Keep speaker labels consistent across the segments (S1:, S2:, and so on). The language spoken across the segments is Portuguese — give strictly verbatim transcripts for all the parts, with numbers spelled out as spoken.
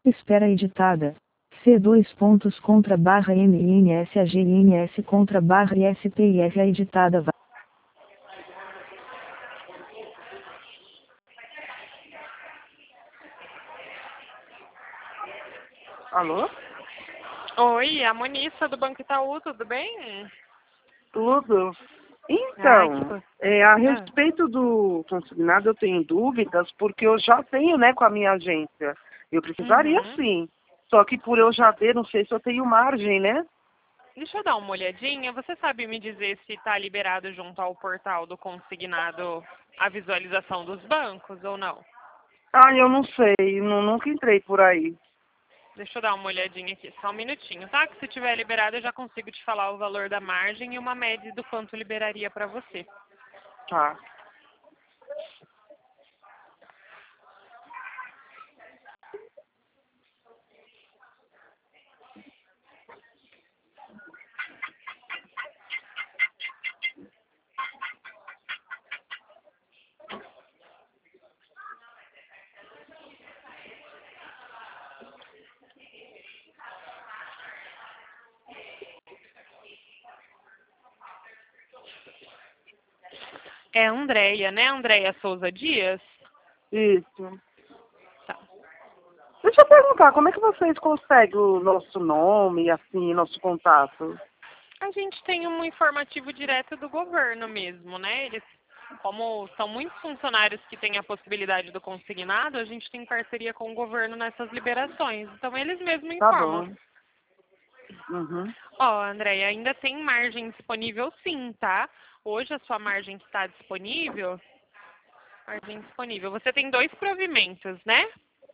S1: Espera editada. C dois pontos contra barra M N S A G N S contra barra I S P I R A editada. Va-
S2: Alô?
S3: Oi, a Monissa do Banco Itaú, tudo bem?
S2: Tudo?
S3: Ai, que
S2: Então,
S3: coisa.
S2: é, a
S3: Ah,
S2: respeito do consignado eu tenho dúvidas, porque eu já tenho, né, com a minha agência. Eu precisaria
S3: uhum.
S2: sim. Só que por eu já ter, não sei se eu tenho margem, né?
S3: Deixa eu dar uma olhadinha. Você sabe me dizer se está liberado junto ao portal do consignado a visualização dos bancos ou não?
S2: Ah, eu não sei, nu- nunca entrei por aí.
S3: Deixa eu dar uma olhadinha aqui, só um minutinho, tá? Que se tiver liberado eu já consigo te falar o valor da margem e uma média do quanto liberaria para você.
S2: Tá.
S3: É Andréia, né? Andréia Souza Dias?
S2: Isso.
S3: Tá.
S2: Deixa eu perguntar, como é que vocês conseguem o nosso nome, assim, nosso contato?
S3: A gente tem um informativo direto do governo mesmo, né? Eles, como são muitos funcionários que têm a possibilidade do consignado, a gente tem parceria com o governo nessas liberações. Então eles mesmos
S2: Tá
S3: informam.
S2: bom. Uhum.
S3: Ó, Andréia, ainda tem margem disponível sim, tá? Hoje a sua margem que está disponível, margem disponível. Você tem dois provimentos, né?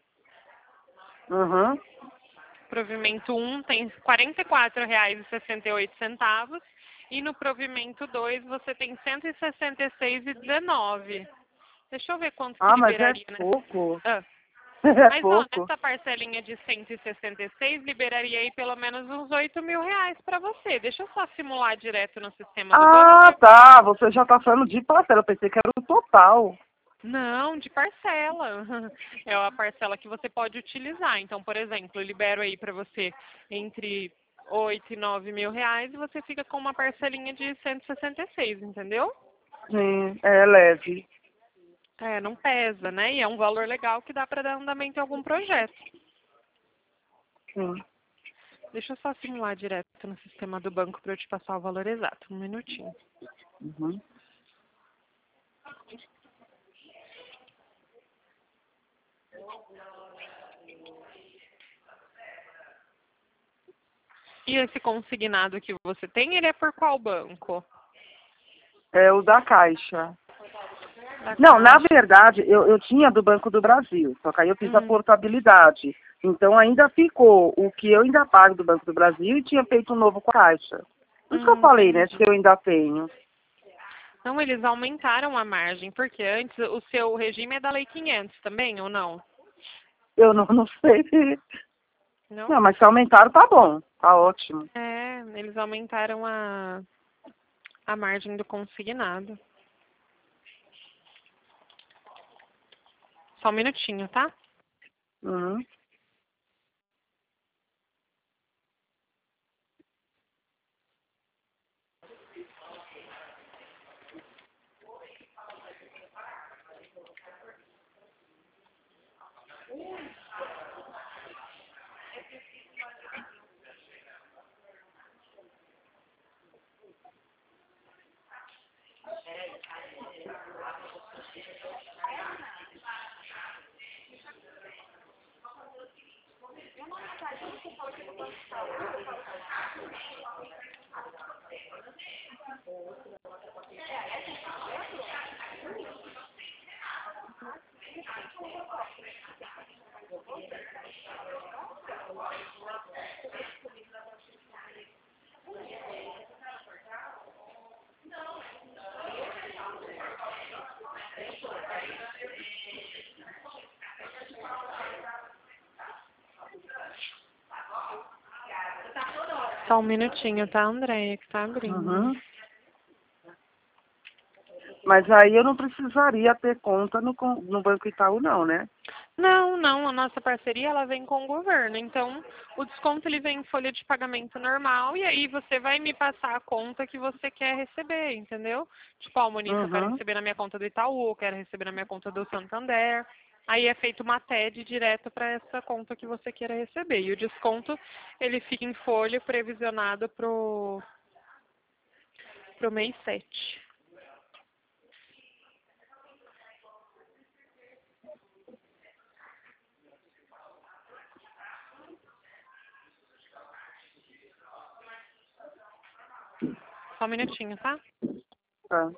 S2: Uhum.
S3: Provimento um tem quarenta e quatro reais e sessenta e oito centavos e no provimento dois você tem cento e sessenta e seis reais e dezenove centavos. Deixa eu ver quanto que
S2: Ah, mas é
S3: liberaria nessa.
S2: pouco.
S3: Ah,
S2: É
S3: mas ó,
S2: pouco.
S3: nessa parcelinha de cento e sessenta e seis liberaria aí pelo menos uns oito mil reais para você. Deixa eu só simular direto no sistema do banco.
S2: Ah, tá. Você já tá falando de parcela. Eu pensei que era o total.
S3: Não, de parcela. É a parcela que você pode utilizar. Então, por exemplo, eu libero aí para você entre oito e nove mil reais e você fica com uma parcelinha de cento e sessenta e seis, entendeu?
S2: Sim, é leve.
S3: É, não pesa, né? E é um valor legal que dá para dar andamento em algum projeto.
S2: Sim.
S3: Deixa eu só simular direto no sistema do banco para eu te passar o valor exato. Um minutinho.
S2: Uhum.
S3: E esse consignado que você tem, ele é por qual banco?
S2: É o da Caixa.
S3: Da
S2: Não, na
S3: Caixa.
S2: verdade, eu, eu tinha do Banco do Brasil, só que aí eu fiz a
S3: Hum.
S2: portabilidade. Então ainda ficou o que eu ainda pago do Banco do Brasil e tinha feito um novo com a Caixa. Por isso que eu
S3: Hum,
S2: falei, né,
S3: entendi.
S2: que eu ainda tenho.
S3: Não, eles aumentaram a margem, porque antes o seu regime é da Lei quinhentos também, ou não?
S2: Eu não, não sei.
S3: Não?
S2: Não, mas se aumentaram, tá bom. Tá ótimo.
S3: É, eles aumentaram a, a margem do consignado. Só um minutinho, tá?
S2: Uhum.
S3: Só um minutinho, tá, Andréia, que tá abrindo.
S2: Uhum. Mas aí eu não precisaria ter conta no, con- no Banco Itaú, não, né?
S3: Não, não, a nossa parceria ela vem com o governo, então o desconto ele vem em folha de pagamento normal e aí você vai me passar a conta que você quer receber, entendeu? Tipo, ó, Monique, eu quero
S2: Uhum.
S3: receber na minha conta do Itaú, eu quero receber na minha conta do Santander. Aí é feito uma T E D direto para essa conta que você queira receber. E o desconto ele fica em folha previsionado pro, pro mês sete. Só um minutinho, tá?
S2: Tá.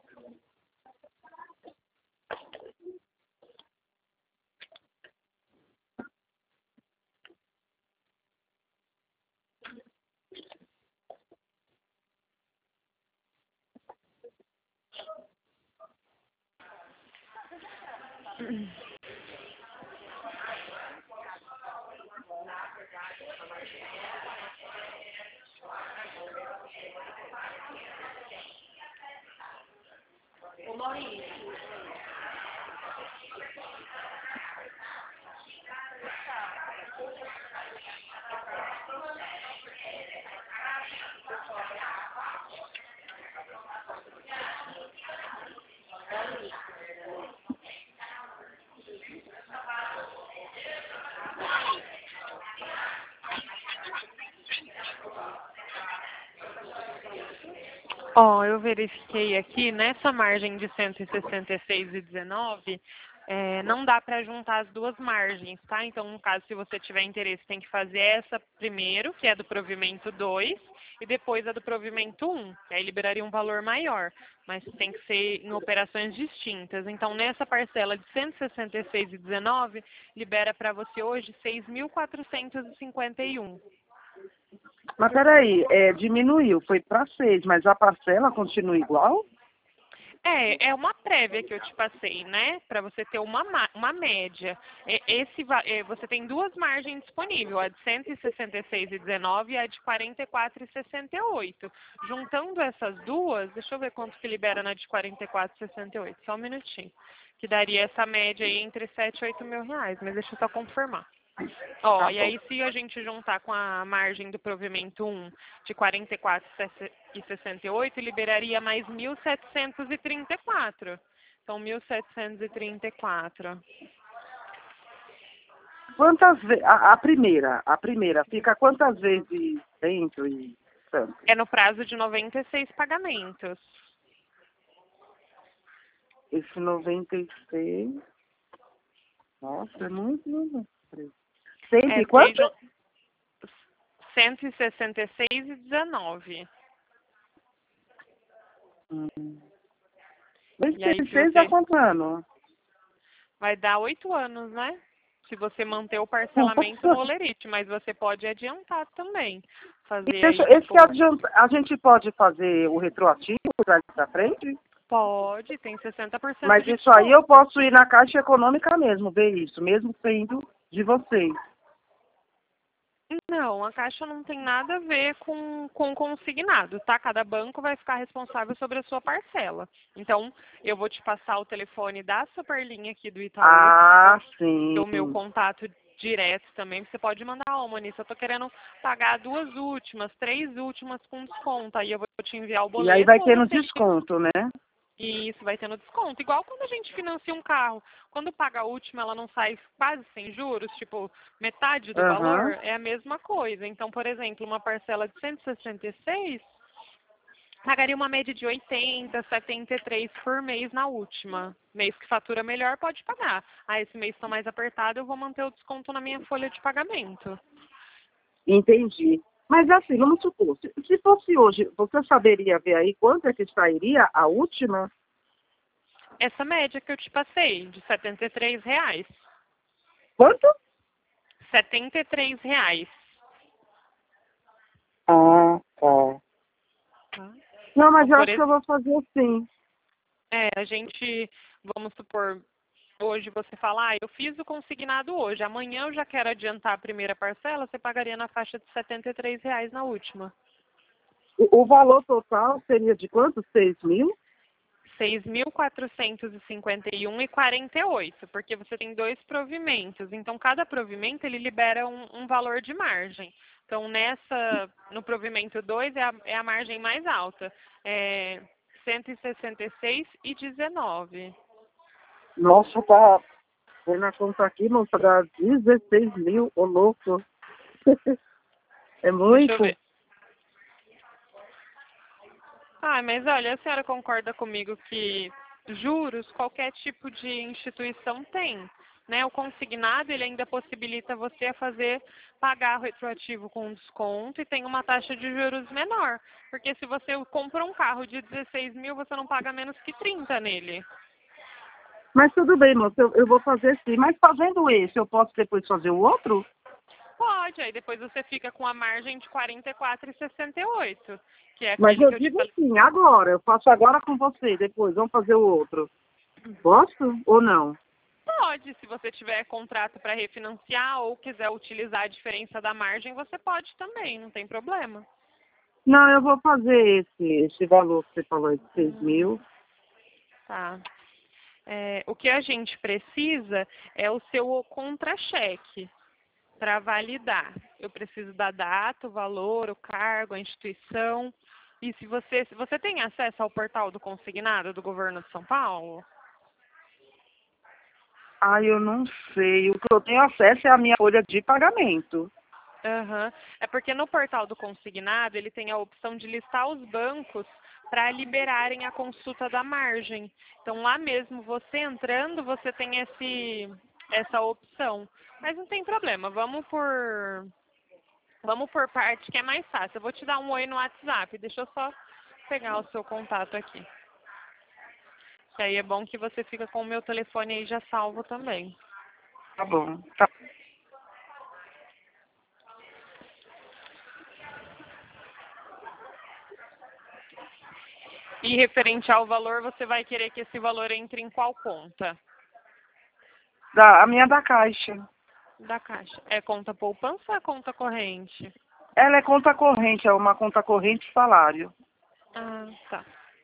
S3: Ó, eu verifiquei aqui, nessa margem de cento e sessenta e seis vírgula dezenove, é, não dá para juntar as duas margens, tá? Então, no caso, se você tiver interesse, tem que fazer essa primeiro, que é do provimento dois, e depois a do provimento um, que aí liberaria um valor maior, mas tem que ser em operações distintas. Então, nessa parcela de cento e sessenta e seis vírgula dezenove, libera para você hoje seis mil quatrocentos e cinquenta e um.
S2: Mas peraí, é, diminuiu, foi para seis, mas a parcela continua igual?
S3: É, é uma prévia que eu te passei, né? Para você ter uma, ma- uma média. E- Esse, va- é, você tem duas margens disponíveis, a de cento e sessenta e seis vírgula dezenove e a de quarenta e quatro vírgula sessenta e oito. Juntando essas duas, deixa eu ver quanto que libera na de quarenta e quatro vírgula sessenta e oito. Só um minutinho. Que daria essa média aí entre sete e oito mil reais, mas deixa eu só confirmar. Ó,
S2: Tá
S3: e
S2: bom.
S3: aí se a gente juntar com a margem do provimento um de quarenta e quatro e sessenta e oito, liberaria mais mil setecentos e trinta e quatro. Então, mil setecentos e trinta e quatro.
S2: Quantas vezes, a, a primeira, a primeira, fica quantas vezes dentro e tanto?
S3: É no prazo de noventa e seis pagamentos.
S2: Esse noventa e seis, nossa, é muito, muito. Cento
S3: É
S2: e
S3: porque aí
S2: quanto?
S3: ju- cento e sessenta e seis e dezenove.
S2: Hum.
S3: E aí se
S2: vinte e seis há
S3: você
S2: quanto ano?
S3: vai dar oito anos, né? Se você manter o parcelamento no Olerite, mas você pode adiantar também.
S2: E
S3: Fazer
S2: deixa,
S3: aí,
S2: esse
S3: tipo,
S2: adianta, a gente pode fazer o retroativo dali pra frente?
S3: pode, tem sessenta por cento
S2: Mas
S3: de
S2: isso aí eu
S3: desconto.
S2: posso ir na Caixa Econômica mesmo, ver isso, mesmo sendo de vocês.
S3: Não, a Caixa não tem nada a ver com, com consignado, tá? Cada banco vai ficar responsável sobre a sua parcela. Então, eu vou te passar o telefone da Superlinha aqui do Itaú,
S2: Ah, sim.
S3: o meu contato direto também. Você pode mandar, ó, Moniz, eu tô querendo pagar duas últimas, três últimas com desconto. Aí eu vou te enviar o
S2: E aí
S3: boleto
S2: vai
S3: ou
S2: tendo
S3: você
S2: desconto, né?
S3: e isso vai tendo desconto. Igual quando a gente financia um carro. Quando paga a última, ela não sai quase sem juros, tipo, metade do
S2: Aham.
S3: valor, é a mesma coisa. Então, por exemplo, uma parcela de cento e sessenta e seis pagaria uma média de oitenta, setenta e três por mês na última. Mês que fatura melhor pode pagar. Ah, esse mês está mais apertado, eu vou manter o desconto na minha folha de pagamento.
S2: Entendi. Mas assim, vamos supor, se, se fosse hoje, você saberia ver aí quanto é que sairia a última?
S3: Essa média que eu te passei, de setenta e três reais.
S2: Quanto?
S3: setenta e três reais.
S2: Ah, tá.
S3: Tá?
S2: Não, mas
S3: Então,
S2: eu
S3: por
S2: acho que eu
S3: exemplo,
S2: vou fazer assim.
S3: é, a gente, vamos supor, hoje você fala, ah, eu fiz o consignado hoje, amanhã eu já quero adiantar a primeira parcela, você pagaria na faixa de setenta e três reais na última.
S2: O, o valor total seria de quanto? Seis mil?
S3: seis mil quatrocentos e cinquenta e um reais e quarenta e oito centavos, porque você tem dois provimentos. Então, cada provimento ele libera um, um valor de margem. Então, nessa, no provimento dois é a, é a margem mais alta, é cento e sessenta e seis reais e dezenove centavos.
S2: Nossa, tá. Põe na conta aqui, moça, dá dezesseis mil, ô louco. É muito.
S3: Deixa eu ver. Ah, mas olha, a senhora concorda comigo que juros qualquer tipo de instituição tem, né? O consignado ele ainda possibilita você a fazer pagar retroativo com desconto e tem uma taxa de juros menor, porque se você compra um carro de dezesseis mil, você não paga menos que trinta nele.
S2: Mas tudo bem, moça, eu, eu vou fazer sim. Mas fazendo esse, eu posso depois fazer o outro?
S3: Pode, aí depois você fica com a margem de quarenta e quatro reais e sessenta e oito centavos, que é
S2: Mas
S3: aquele
S2: eu
S3: que eu te
S2: digo
S3: falei.
S2: assim, agora, eu faço agora com você, depois, vamos fazer o outro. Posso ou não?
S3: Pode, se você tiver contrato para refinanciar ou quiser utilizar a diferença da margem, você pode também, não tem problema.
S2: Não, eu vou fazer esse, esse valor que você falou, de seis
S3: Hum,
S2: mil.
S3: tá. É, o que a gente precisa é o seu contra-cheque para validar. Eu preciso da data, o valor, o cargo, a instituição. E se você, se você tem acesso ao portal do consignado do governo de São Paulo?
S2: Ah, eu não sei. O que eu tenho acesso é a minha folha de pagamento.
S3: Aham. É porque no portal do consignado ele tem a opção de listar os bancos para liberarem a consulta da margem. Então lá mesmo, você entrando, você tem esse, essa opção. Mas não tem problema, vamos por, vamos por parte que é mais fácil. Eu vou te dar um oi no WhatsApp, deixa eu só pegar o seu contato aqui. Que aí é bom que você fica com o meu telefone aí já salvo também.
S2: Tá bom. Tá.
S3: E referente ao valor, você vai querer que esse valor entre em qual conta?
S2: Da, a minha é da Caixa.
S3: Da Caixa. É conta poupança ou é conta corrente?
S2: Ela é conta corrente, é uma conta corrente salário.
S3: Ah, tá.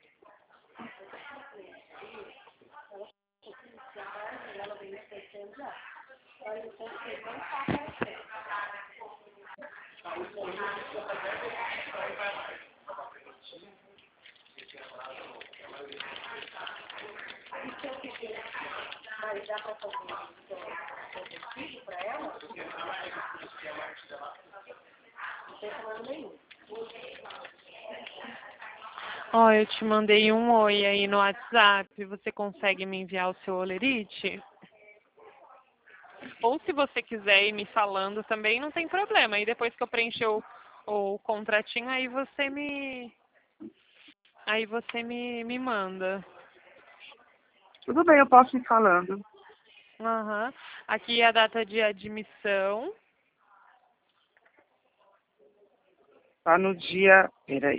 S3: Ó, eu te mandei um oi aí no WhatsApp. Você consegue me enviar o seu olerite? Ou se você quiser ir me falando também, não tem problema. Aí depois que eu preencher o, o contratinho, aí você me. Aí você me, me manda.
S2: Tudo bem, eu posso ir falando.
S3: Aham. Aqui é a data de admissão.
S2: Tá no dia... Peraí.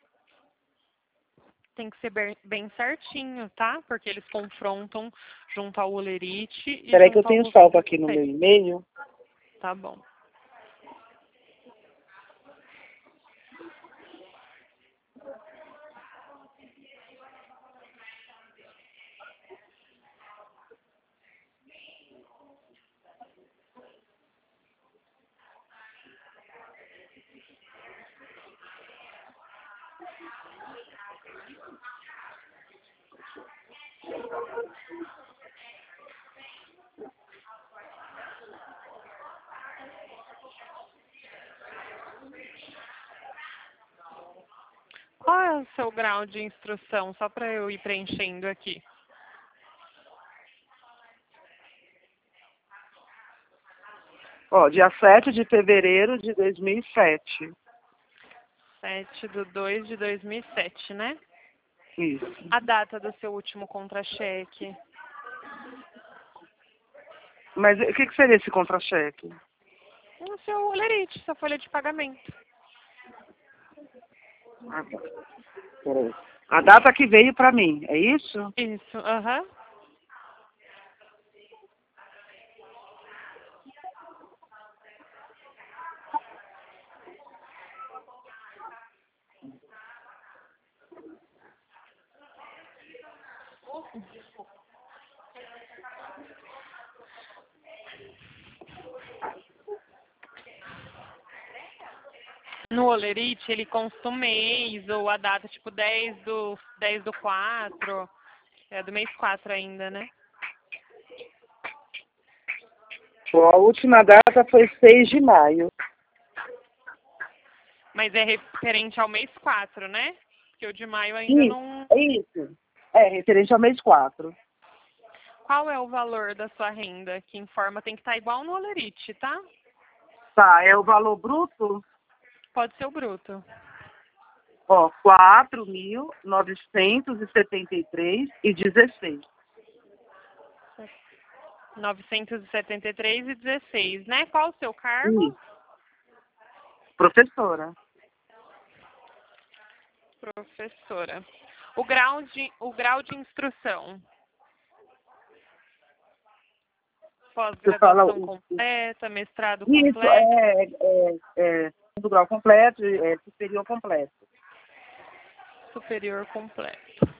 S3: Tem que ser bem, bem certinho, tá? Porque eles confrontam junto ao olerite e
S2: Peraí que eu
S3: junto ao
S2: tenho salvo aqui no
S3: você.
S2: meu e-mail.
S3: Tá bom. Qual é o seu grau de instrução? Só para eu ir preenchendo aqui.
S2: Ó, dia sete de fevereiro de dois mil e sete.
S3: sete de dois de dois mil e sete, né?
S2: Isso.
S3: A data do seu último contra-cheque.
S2: Mas o que, que seria esse contra-cheque?
S3: O seu olerite, sua folha de pagamento.
S2: Ah, tá. Peraí. A data que veio pra mim, é isso?
S3: Isso, aham. No Olerite, ele consta o mês ou a data, tipo dez do, dez do quatro. É do mês quatro ainda, né?
S2: Bom, a última data foi seis de maio.
S3: Mas é referente ao mês quatro, né? Porque o de maio ainda
S2: Isso,
S3: não...
S2: é isso. É, referente ao mês quatro.
S3: Qual é o valor da sua renda? Que informa tem que estar igual no Olerite, tá?
S2: Tá, é o valor bruto,
S3: Pode ser o bruto.
S2: ó, quatro mil novecentos e setenta e três e dezesseis.
S3: novecentos e setenta e três e dezesseis, né? Qual o seu cargo?
S2: Isso. Professora.
S3: Professora. O grau de, o grau de instrução.
S2: Você fala
S3: Pós-graduação
S2: o-
S3: completa, mestrado
S2: Isso,
S3: completo.
S2: é, é, é segundo grau completo, é superior completo.
S3: Superior completo.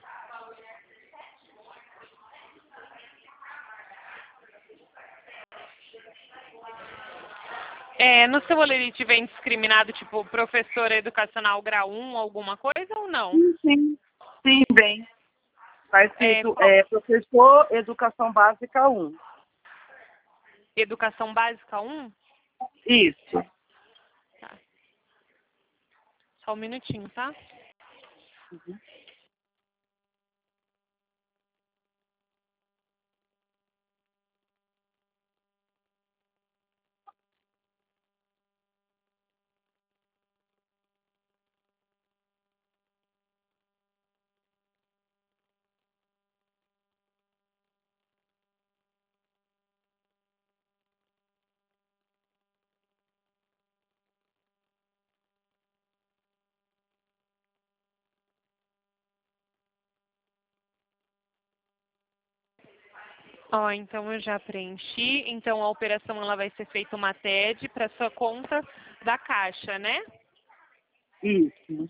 S3: É, no seu Olerite vem discriminado, tipo, professora educacional grau um, alguma coisa ou não?
S2: Sim, sim. Sim, bem. Está
S3: É,
S2: escrito
S3: qual-
S2: é, professor Educação Básica um.
S3: educação básica um?
S2: Isso.
S3: Tá. Só um minutinho, tá? Ó, então eu já preenchi. Então a operação ela vai ser feita uma T E D para sua conta da Caixa, né?
S2: Isso.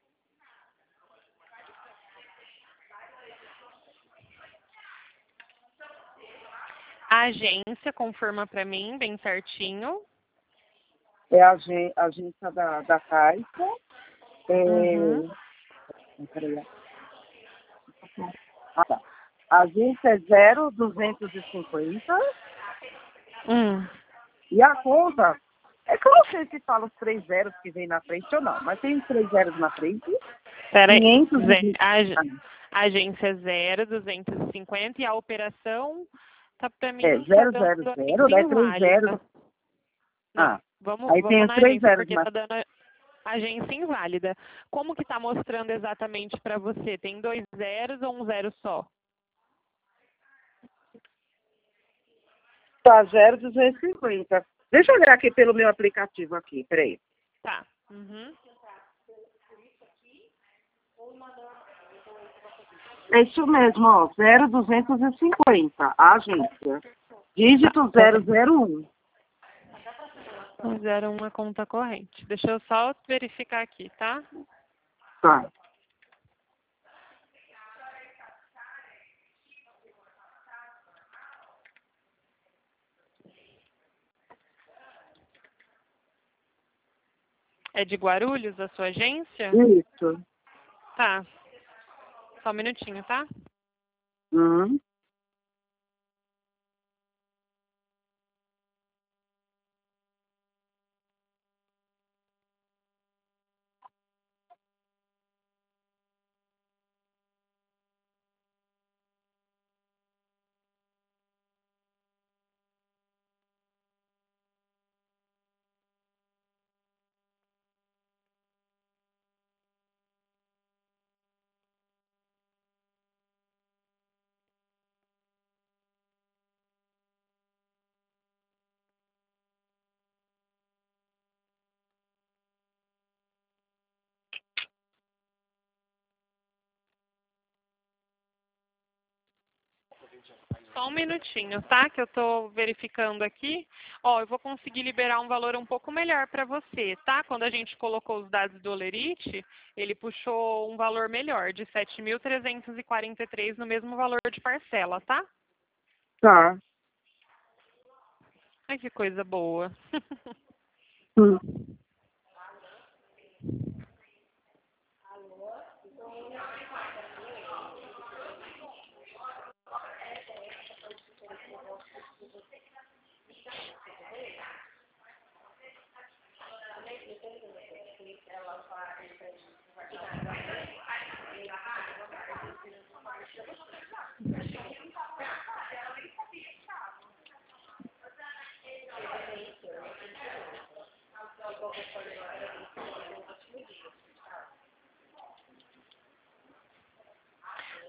S3: A agência confirma para mim bem certinho.
S2: É a agen- a agência da, da Caixa. É...
S3: Uhum.
S2: Peraí. Ah, tá. A agência é zero duzentos e cinquenta
S3: Hum.
S2: e a conta, é que eu não sei se fala os três zeros que vem na frente ou não, mas tem os três zeros na frente.
S3: Peraí.
S2: quinhentos
S3: Zé,
S2: e...
S3: a, ag- a agência é zero duzentos e cinquenta e a operação tá para mim
S2: É
S3: tá
S2: zero
S3: dando
S2: zero zero,
S3: agência
S2: né? Três zeros.
S3: inválida. Não,
S2: Ah,
S3: vamos,
S2: aí tem
S3: vamos
S2: os
S3: na
S2: três
S3: agência
S2: zeros
S3: porque
S2: na...
S3: tá dando a- agência inválida. Como que tá mostrando exatamente para você? Tem dois zeros ou um zero só?
S2: Tá, zero duzentos e cinquenta. Deixa eu olhar aqui pelo meu aplicativo aqui, peraí.
S3: Tá. Uhum.
S2: É isso mesmo, ó, zero duzentos e cinquenta, a agência. Dígito
S3: Tá.
S2: zero zero um.
S3: zero um é conta corrente. Deixa eu só verificar aqui, tá?
S2: Tá.
S3: É de Guarulhos a sua agência?
S2: Isso.
S3: Tá. Só um minutinho, tá?
S2: Hum.
S3: Só um minutinho, tá? Que eu tô verificando aqui. Ó, eu vou conseguir liberar um valor um pouco melhor para você, tá? Quando a gente colocou os dados do Olerite, ele puxou um valor melhor, de sete mil trezentos e quarenta e três no mesmo valor de parcela, tá?
S2: Tá.
S3: Ai, que coisa boa.
S2: Hum.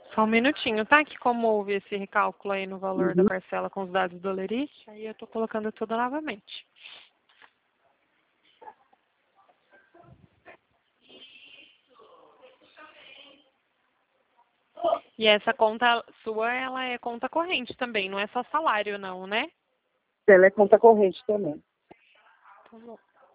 S3: Só um minutinho, tá? Que como houve esse recálculo aí no valor da
S2: Uhum.
S3: parcela com os dados do Lerite, aí eu tô colocando tudo novamente. E essa conta sua, ela é conta corrente também, não é só salário não, né?
S2: Ela é conta corrente também.
S3: Tá bom.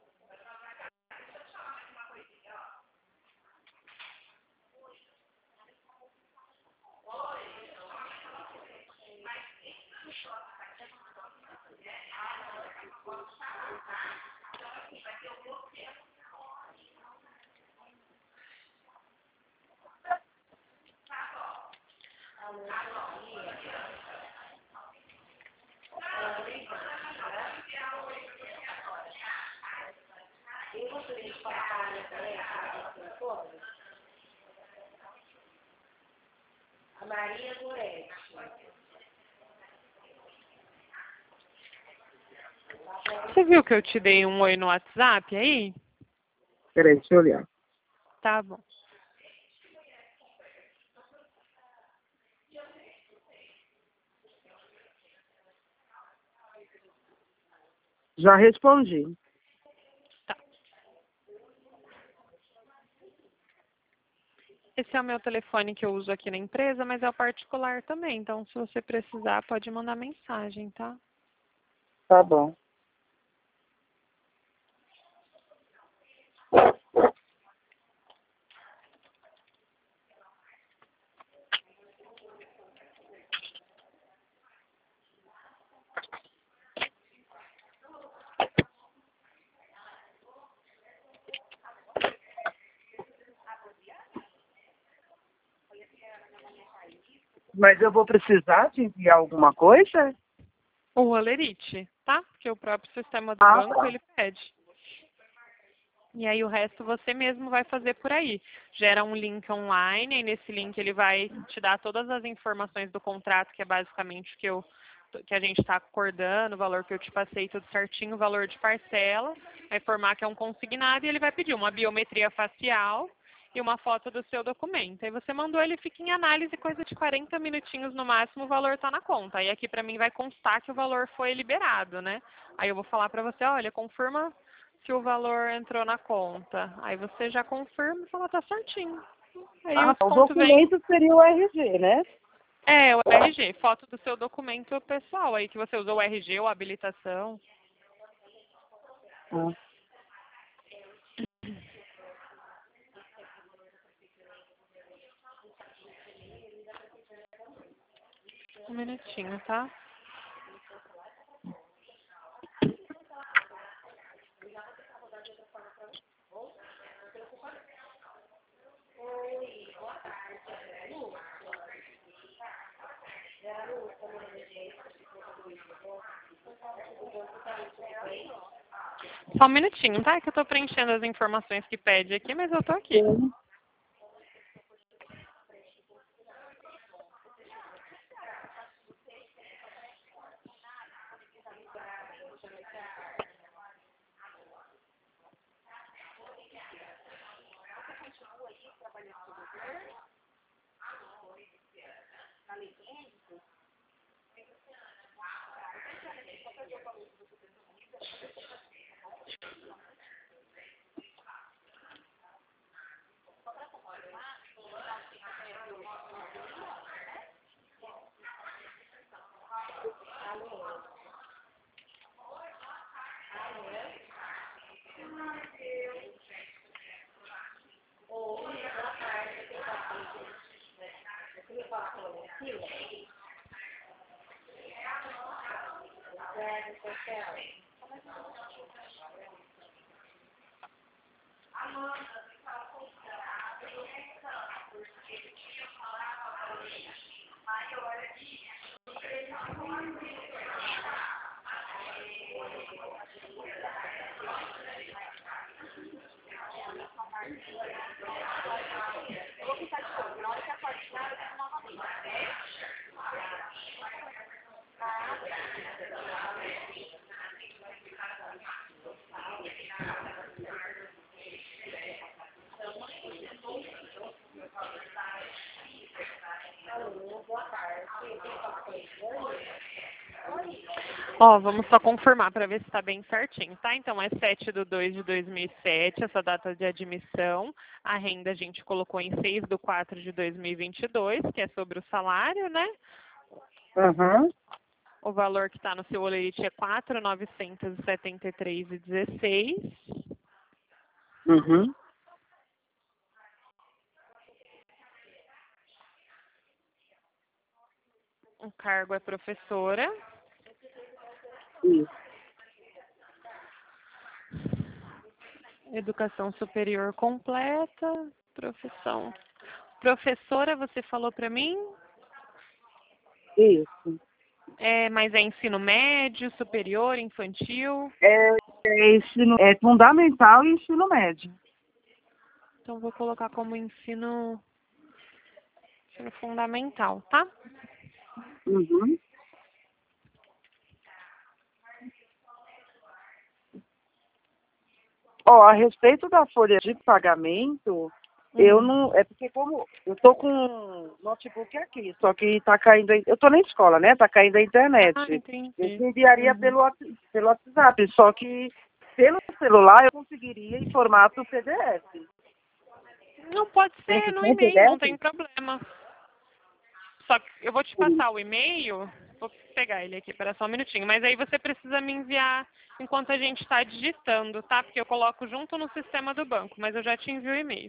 S3: Você viu que eu te dei um oi no WhatsApp aí?
S2: Peraí, deixa eu olhar.
S3: Tá bom.
S2: Já respondi.
S3: Tá. Esse é o meu telefone que eu uso aqui na empresa, mas é o particular também. Então, se você precisar, pode mandar mensagem, tá?
S2: Tá bom. Mas eu vou precisar de enviar alguma coisa?
S3: O Rolerite, tá? Porque o próprio sistema do
S2: Ah,
S3: banco,
S2: tá.
S3: ele pede. E aí o resto você mesmo vai fazer por aí. Gera um link online, e nesse link ele vai te dar todas as informações do contrato, que é basicamente o que, eu, que a gente está acordando, o valor que eu te passei tudo certinho, o valor de parcela, vai informar que é um consignado e ele vai pedir uma biometria facial e uma foto do seu documento. Aí você mandou, ele fica em análise, coisa de quarenta minutinhos no máximo, o valor está na conta. Aí aqui para mim vai constar que o valor foi liberado, né? Aí eu vou falar para você, olha, confirma que o valor entrou na conta. Aí você já confirma e fala, tá certinho. Aí o
S2: Ah, o
S3: desconto vem.
S2: documento seria o R G, né?
S3: É, o R G, foto do seu documento pessoal aí, que você usou o R G ou a habilitação.
S2: Ah.
S3: Um minutinho, tá? Só um minutinho, tá? Que eu tô preenchendo as informações que pede aqui, mas eu tô aqui.
S2: Sim.
S3: Ó, vamos só confirmar para ver se está bem certinho, tá? Então, é sete de dois de dois mil e sete, essa data de admissão. A renda a gente colocou em seis de quatro de dois mil e vinte e dois, que é sobre o salário, né?
S2: Uhum.
S3: O valor que está no seu olerite é quatro mil novecentos e setenta e três reais e dezesseis centavos.
S2: Uhum.
S3: O cargo é professora.
S2: Isso.
S3: Educação superior completa. Profissão. Professora, você falou para mim?
S2: Isso.
S3: É, mas é ensino médio, superior, infantil?
S2: É, é, ensino, é fundamental e ensino médio.
S3: Então, vou colocar como ensino, ensino fundamental, tá?
S2: Uhum. Ó, a respeito da folha de pagamento, eu
S3: Hum.
S2: não. É porque como eu tô com um notebook aqui, só que tá caindo. a- Eu tô na escola, né? Tá caindo a internet.
S3: Ah,
S2: Eu
S3: entendi.
S2: te enviaria
S3: Uhum.
S2: pelo, Whats- pelo WhatsApp, só que pelo celular eu conseguiria em formato P D F.
S3: Não pode
S2: Tem
S3: ser
S2: que
S3: no
S2: ter
S3: e-mail, não tem
S2: P D F?
S3: problema. Só que eu vou te passar o e-mail, vou pegar ele aqui, espera só um minutinho, mas aí você precisa me enviar enquanto a gente está digitando, tá? Porque eu coloco junto no sistema do banco, mas eu já te envio o e-mail.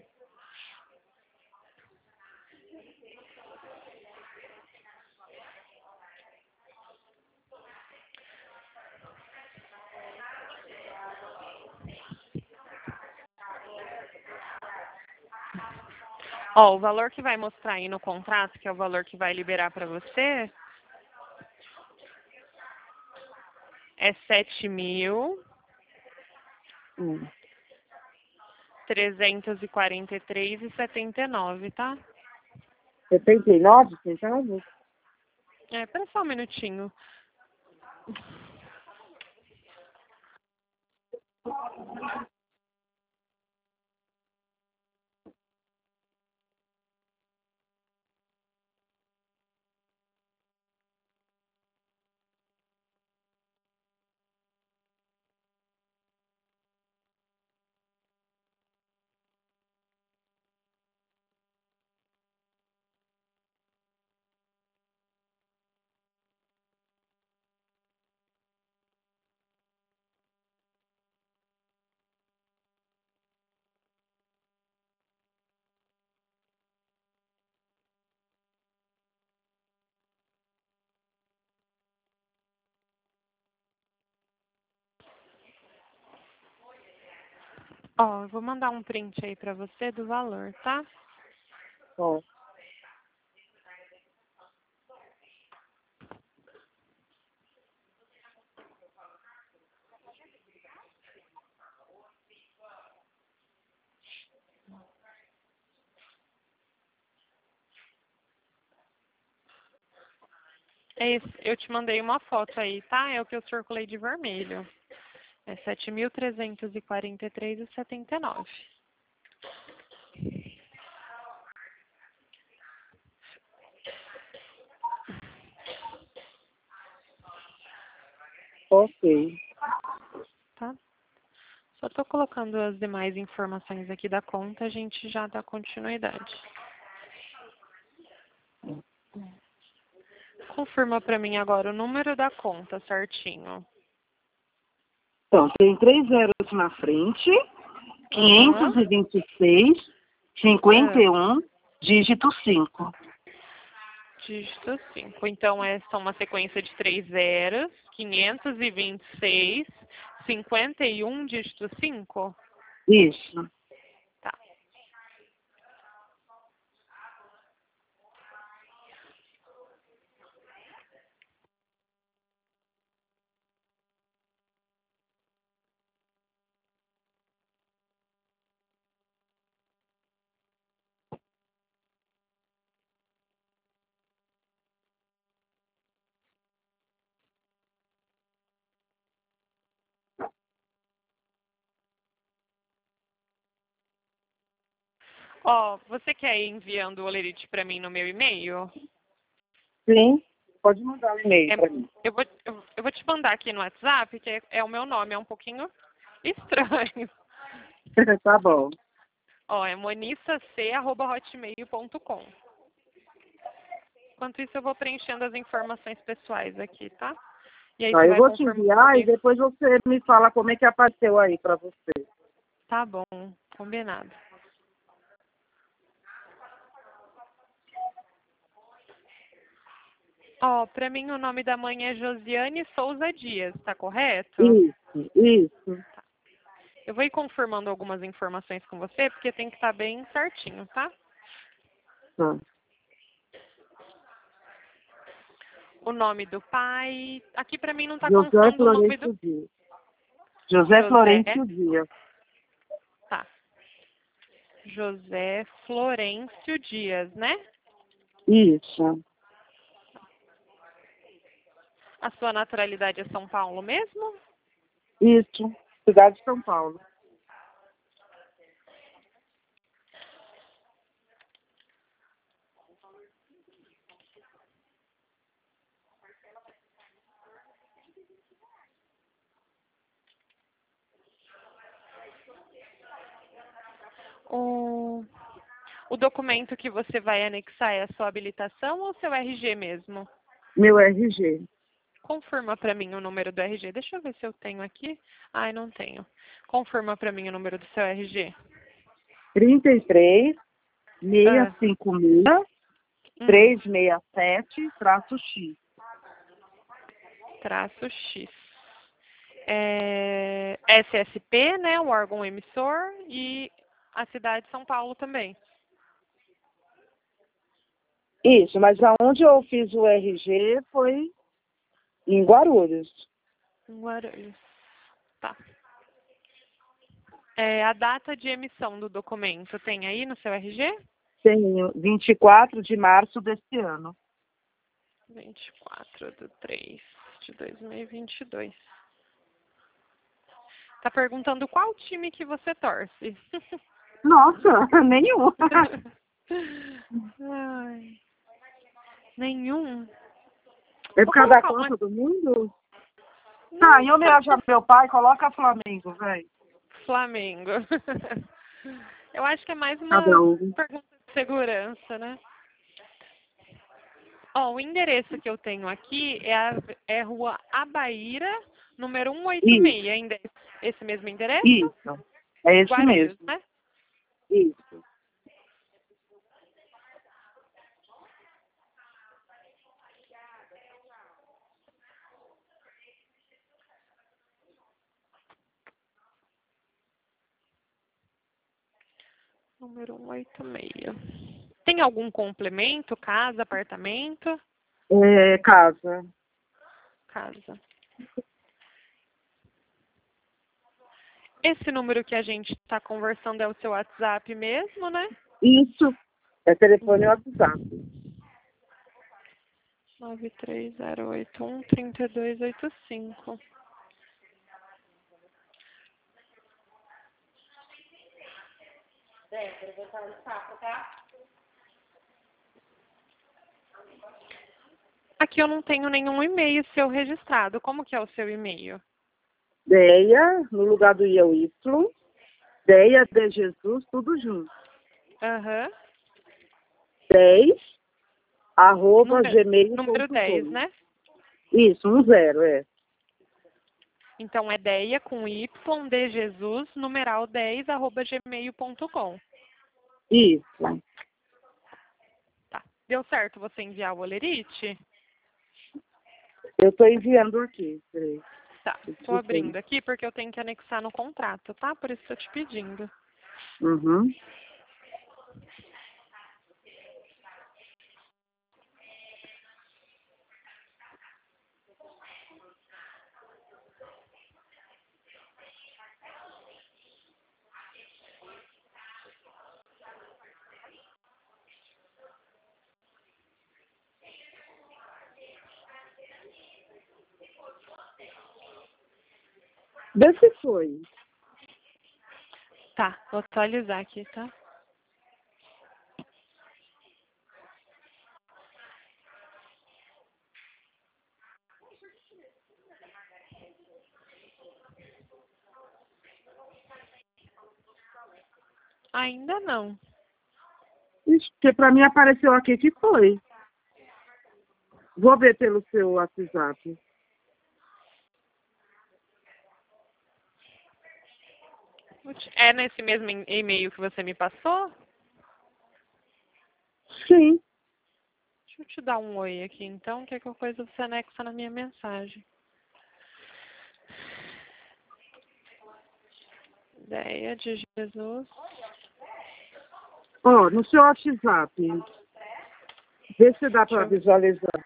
S3: Ó, o valor que vai mostrar aí no contrato, que é o valor que vai liberar para você, é sete mil
S2: Hum.
S3: trezentos e quarenta e três reais e setenta e nove, tá?
S2: setenta e nove centavos?
S3: É, espera só um minutinho. Ó, eu vou mandar um print aí para você do valor, tá?
S2: Ó.
S3: É esse, eu te mandei uma foto aí, tá? É o que eu circulei de vermelho. É sete mil trezentos e quarenta e três reais e setenta e nove.
S2: Ok.
S3: Tá? Só tô colocando as demais informações aqui da conta, a gente já dá continuidade. Confirma para mim agora o número da conta certinho.
S2: Então, tem três zeros na frente, quinhentos
S3: Aham.
S2: e vinte e seis, cinquenta
S3: É,
S2: e um, dígito cinco.
S3: dígito cinco. Então, essa é uma sequência de três zeros, quinhentos e vinte e seis, cinquenta e um, dígito cinco.
S2: Isso.
S3: Tá. Ó, você quer ir enviando o olerite para mim no meu e-mail?
S2: Sim. pode mandar um e-mail
S3: É,
S2: para mim.
S3: eu, vou, eu, eu vou te mandar aqui no WhatsApp, que é, é o meu nome, é um pouquinho estranho.
S2: Tá bom.
S3: Ó, é monisac arroba hotmail ponto com. Enquanto isso, eu vou preenchendo as informações pessoais aqui, tá? E aí
S2: Tá,
S3: você
S2: eu
S3: vai
S2: vou te
S3: confirmar.
S2: enviar e depois você me fala como é que apareceu aí para você.
S3: Tá bom, combinado. Ó, pra mim o nome da mãe é Josiane Souza Dias, tá correto?
S2: Isso, isso.
S3: Eu vou ir confirmando algumas informações com você, porque tem que estar bem certinho, tá?
S2: Tá.
S3: O nome do pai. Aqui pra mim não tá
S2: José
S3: constando o nome do.
S2: Florencio Dias. José
S3: José.
S2: Florencio Dias.
S3: Tá. José Florencio Dias, né?
S2: Isso,
S3: A sua naturalidade é São Paulo mesmo?
S2: isso. Cidade de São Paulo.
S3: O, o documento que você vai anexar é a sua habilitação ou seu R G mesmo?
S2: Meu R G.
S3: Confirma pra mim o número do R G. Deixa eu ver se eu tenho aqui. Ai, não tenho. Confirma pra mim o número do seu R G.
S2: trinta e três,
S3: Ah.
S2: seiscentos e cinquenta e seis,
S3: Hum.
S2: trezentos e sessenta e sete, traço X.
S3: Traço X. É, S S P, né? O órgão emissor. E a cidade de São Paulo também.
S2: Isso, mas aonde eu fiz o R G foi em Guarulhos.
S3: Guarulhos. Tá. É, a data de emissão do documento tem aí no seu R G?
S2: Tenho vinte e quatro de março deste ano.
S3: vinte e quatro de três de dois mil e vinte e dois. Tá perguntando qual time que você torce.
S2: Nossa, nenhum.
S3: Ai, nenhum.
S2: É
S3: Vou
S2: por causa da
S3: colocar uma...
S2: Copa do Mundo?
S3: Não,
S2: Tá, em homenagem ao meu pai, coloca Flamengo, velho.
S3: Flamengo. Eu acho que é mais uma
S2: Cada um.
S3: pergunta de segurança, né? Ó, o endereço que eu tenho aqui é a é Rua Abaíra, número cento e oitenta e seis. Ainda é esse mesmo endereço?
S2: Isso, é esse
S3: Guarulhos,
S2: mesmo.
S3: né?
S2: Isso.
S3: Número cento e oitenta e seis. Tem algum complemento? Casa, apartamento?
S2: É, casa.
S3: Casa. Esse número que a gente está conversando é o seu WhatsApp mesmo, né?
S2: Isso. É telefone e WhatsApp.
S3: nove três zero oito um, três dois oito cinco. Aqui eu não tenho nenhum e-mail seu registrado. Como que é o seu e-mail?
S2: Deia, no lugar do I é o Y. Deia de Jesus, tudo junto.
S3: Aham.
S2: dez, arroba
S3: Número,
S2: gmail ponto com.
S3: número dez, né?
S2: Isso, um zero, é.
S3: Então é Deia com Y, de Jesus, numeral dez, arroba gmail ponto com.
S2: Isso.
S3: Tá. Deu certo você enviar o olerite?
S2: Eu estou enviando aqui. Peraí.
S3: Tá. Estou abrindo aqui porque eu tenho que anexar no contrato, tá? Por isso estou te pedindo.
S2: Uhum. Vê se foi.
S3: Tá, vou atualizar aqui, tá? Ainda não.
S2: Ixi, porque pra mim apareceu aqui que foi. Vou ver pelo seu WhatsApp.
S3: É nesse mesmo e- e-mail que você me passou?
S2: Sim.
S3: Deixa eu te dar um oi aqui, então, que é qualquer coisa você anexa na minha mensagem. Ideia de Jesus.
S2: Ó, no seu WhatsApp. Vê se dá
S3: Deixa
S2: pra
S3: eu ver.
S2: visualizar.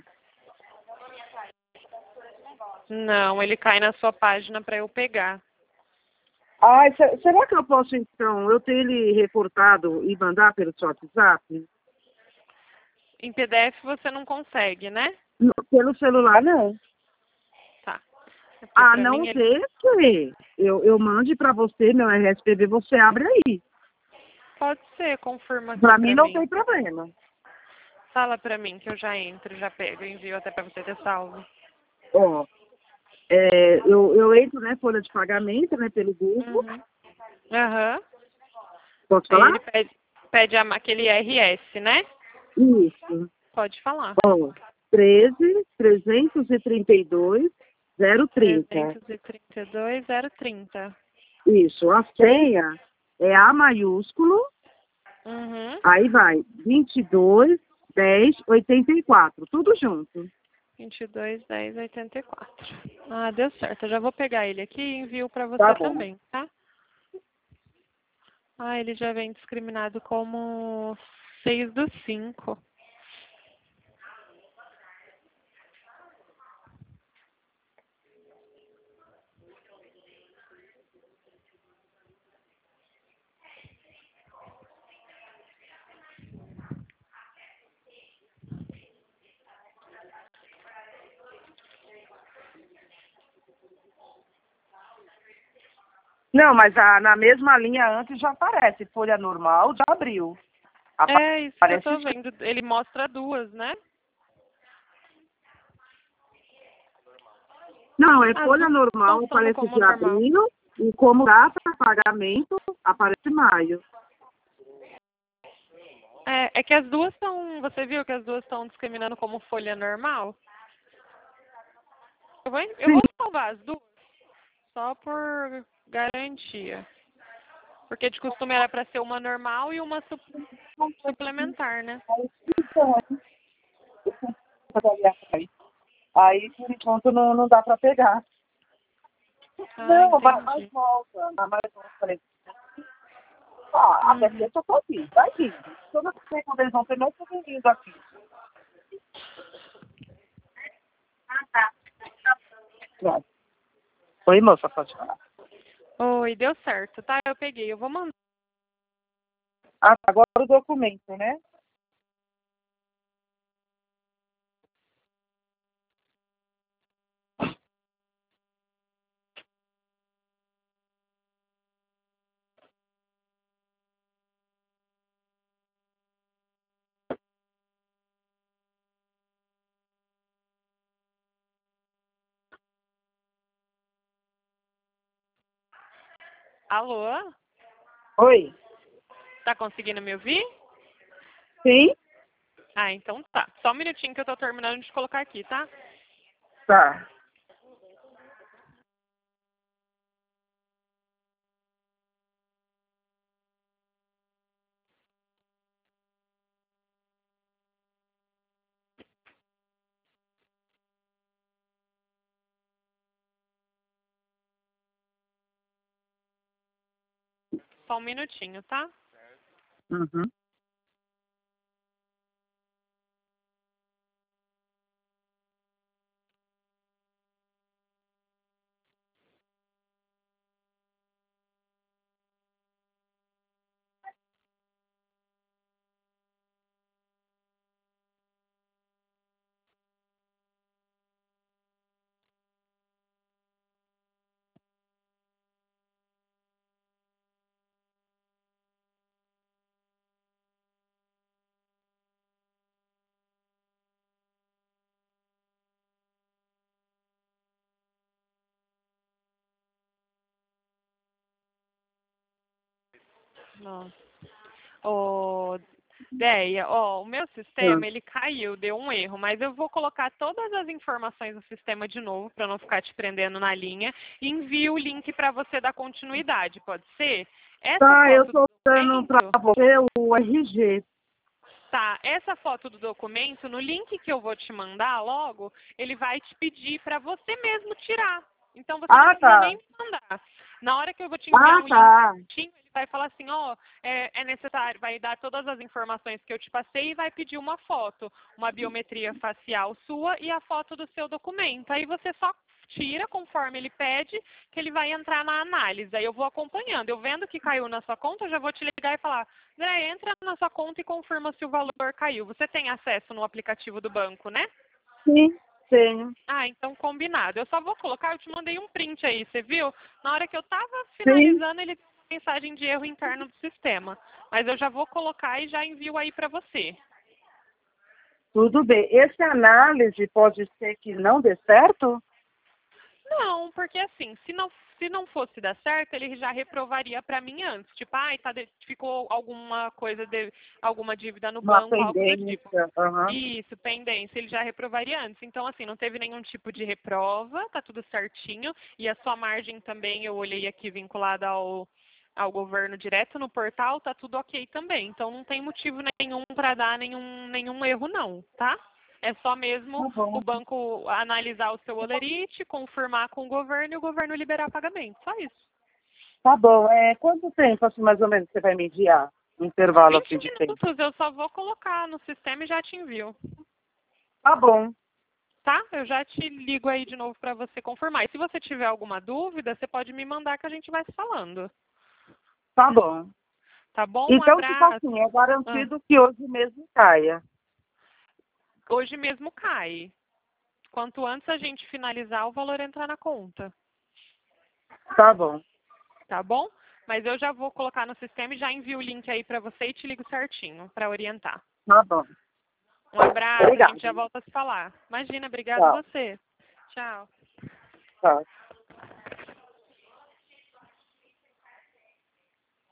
S3: Não, ele cai na sua página para eu pegar.
S2: Ai, se- será que eu posso, então, eu ter ele recortado e mandar pelo seu WhatsApp?
S3: Em P D F você não consegue, né?
S2: No- pelo celular, não.
S3: Tá. É porque
S2: A
S3: pra
S2: não
S3: mim ele
S2: ser que eu, eu mande pra você, meu R S P B, você abre aí.
S3: pode ser, confirma aqui
S2: Pra
S3: pra
S2: mim não
S3: mim.
S2: tem problema.
S3: Fala pra mim que eu já entro, já pego, envio até pra você ter salvo.
S2: Ó, é, eu, eu entro, né, folha de pagamento, né, pelo Google.
S3: Uhum. Aham.
S2: Posso
S3: Aí
S2: falar?
S3: ele pede, pede a- aquele R S, né?
S2: Isso.
S3: Pode falar.
S2: Ó, treze, trezentos e trinta e dois, zero trinta.
S3: trezentos e trinta e dois, zero trinta.
S2: Isso. A senha é A maiúsculo,
S3: Uhum.
S2: aí vai vinte e dois, dez, oitenta e quatro. Tudo junto.
S3: vinte e dois, dez, oitenta e quatro. Ah, deu certo. Eu já vou pegar ele aqui e envio pra
S2: Tá
S3: você
S2: bom.
S3: também, tá? Ah, ele já vem discriminado como seis do cinco.
S2: Não, mas a, na mesma linha antes já aparece. Folha normal já abriu.
S3: É, isso que eu
S2: Aparece.
S3: tô vendo. Ele mostra duas, né?
S2: Não, é
S3: As
S2: folha
S3: duas
S2: normal,
S3: estão estando
S2: aparece
S3: como
S2: de
S3: normal.
S2: abril. E como data de pagamento, aparece maio.
S3: É, é que as duas estão. Você viu que as duas estão discriminando como folha normal? Eu vou, eu
S2: Sim.
S3: vou salvar as duas, só por garantia. Porque de costume era para ser uma normal e uma su- suplementar, né?
S2: Aí, por enquanto, não, não dá para pegar.
S3: Ah,
S2: Não, mas, mas
S3: entendi.
S2: volta. Ah, mas volta. Falei, ah, até
S3: Uhum.
S2: sexta eu tô aqui. Vai vindo. Eu não sei quando eles vão ter mais vindo aqui. Vai. Oi, moça, pode falar.
S3: Oi, deu certo, tá? Eu peguei. Eu vou mandar.
S2: Ah, agora o documento, né?
S3: Alô?
S2: Oi.
S3: Tá conseguindo me ouvir?
S2: Sim?
S3: Ah, então tá. Só um minutinho que eu tô terminando de colocar aqui, tá?
S2: Tá.
S3: Só um minutinho, tá?
S2: Uhum.
S3: Nossa. Ô, Deia, ó, o meu sistema, ele caiu, deu um erro, mas eu vou colocar todas as informações no sistema de novo, para não ficar te prendendo na linha, e envio o link para você dar continuidade, pode ser? Essa
S2: Tá, eu
S3: foto
S2: tô
S3: do
S2: dando pra
S3: documento,
S2: você o R G.
S3: tá, essa foto do documento, no link que eu vou te mandar logo, ele vai te pedir para você mesmo tirar. Então você não
S2: Ah,
S3: precisa
S2: tá.
S3: nem me mandar. Na hora que eu vou te enviar
S2: Ah,
S3: um
S2: tá.
S3: link, ele vai falar assim, ó, é, é necessário, vai dar todas as informações que eu te passei e vai pedir uma foto, uma biometria facial sua e a foto do seu documento. Aí você só tira conforme ele pede, que ele vai entrar na análise. Aí eu vou acompanhando. Eu vendo que caiu na sua conta, eu já vou te ligar e falar, André, entra na sua conta e confirma se o valor caiu. Você tem acesso no aplicativo do banco, né?
S2: Sim, tenho.
S3: Ah, então combinado. Eu só vou colocar, eu te mandei um print aí, você viu? Na hora que eu estava
S2: Sim,
S3: finalizando, ele deu mensagem de erro interno do sistema. Mas eu já vou colocar e já envio aí para você.
S2: tudo bem. Esse análise pode ser que não dê certo?
S3: Não, porque assim, se não, se não fosse dar certo, ele já reprovaria para mim antes. Tipo, ai, tá de- ficou alguma coisa, de, alguma dívida no
S2: Uma
S3: banco, algo do tipo.
S2: pendência. Aham.
S3: Isso, pendência, ele já reprovaria antes. Então, assim, não teve nenhum tipo de reprova, tá tudo certinho. E a sua margem também, eu olhei aqui vinculada ao, ao governo direto no portal, tá tudo ok também. Então, não tem motivo nenhum para dar nenhum, nenhum erro, não, tá? É só mesmo
S2: Tá bom.
S3: o banco analisar o seu olerite, confirmar com o governo e o governo liberar pagamento. Só isso.
S2: Tá bom. É, quanto tempo, assim, mais ou menos, você vai me enviar? Um intervalo,
S3: vinte
S2: assim, de tempo.
S3: minutos, eu só vou colocar no sistema e já te envio.
S2: Tá bom.
S3: Tá? Eu já te ligo aí de novo para você confirmar. E se você tiver alguma dúvida, você pode me mandar que a gente vai se falando.
S2: Tá bom.
S3: Tá bom? Um
S2: Então, tipo
S3: abraço.
S2: assim, é
S3: Ah,
S2: garantido que hoje mesmo caia.
S3: hoje mesmo cai. Quanto antes a gente finalizar, o valor entrar na conta.
S2: Tá bom.
S3: Tá bom? Mas eu já vou colocar no sistema e já envio o link aí para você e te ligo certinho para orientar.
S2: Tá bom.
S3: Um abraço, a
S2: Obrigada.
S3: gente já volta a se falar. Imagina, obrigado
S2: Tchau.
S3: você. Tchau.
S2: Tchau.